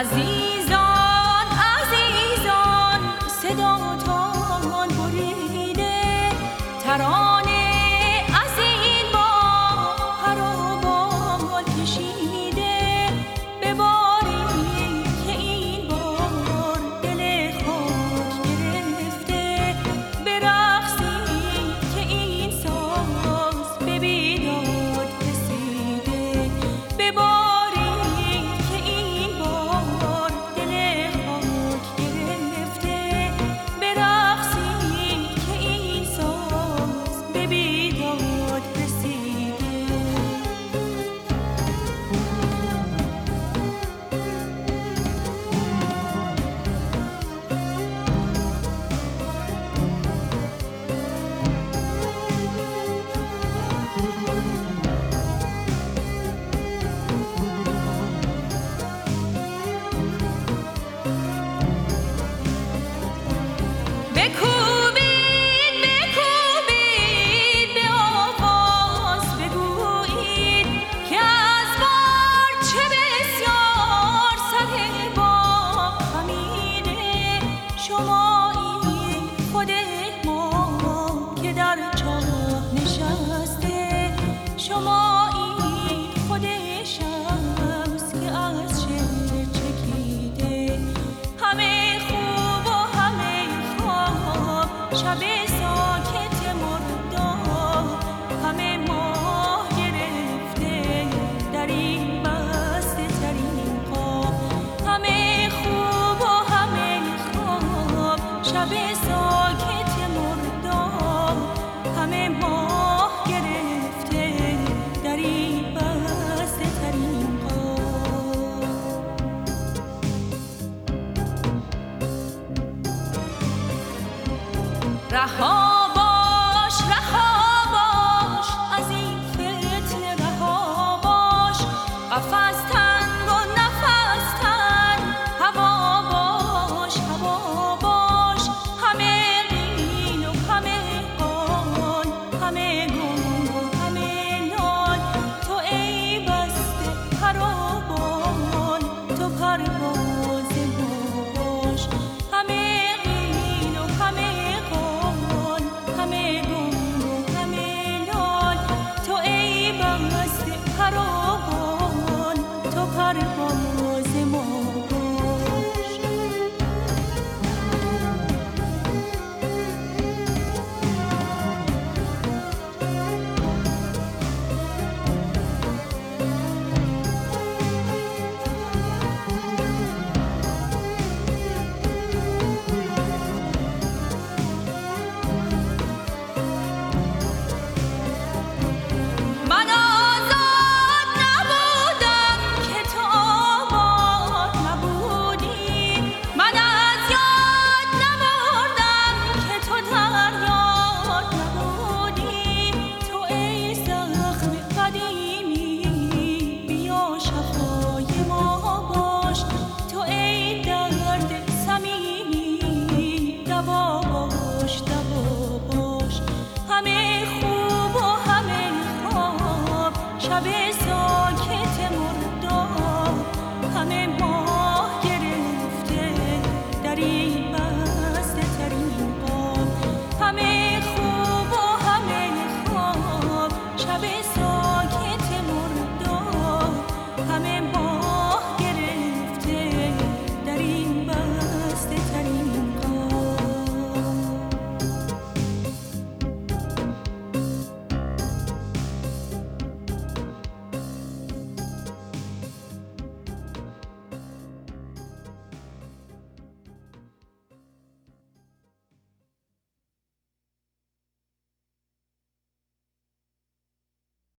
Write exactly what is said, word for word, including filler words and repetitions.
عزیزان عزیزان صداتان بریده، ترانه از این با خرابات کشیده، بباری که این بار دل خاک گرفته، برقصی که این ساز به بیداد رسیده، بباری که این بار دل خاک گرفته، برقصی که این ساز به بیداد رسیده. بکوبید بکوبید به آواز بگویید که از بار چه بسیار سر باغ خمیده، شمایی خود ما که در چاه نشسته، شمایی خود شمس که از شعر چکیده، همه خوب و همه خواب، شب ساکت مرداب، همه ماه گرفته در این بسته ترین خواب، همه خوب و همه خواب، شب ساکت مرداب، همه ماه گرفته در این بسته ترین خواب. رها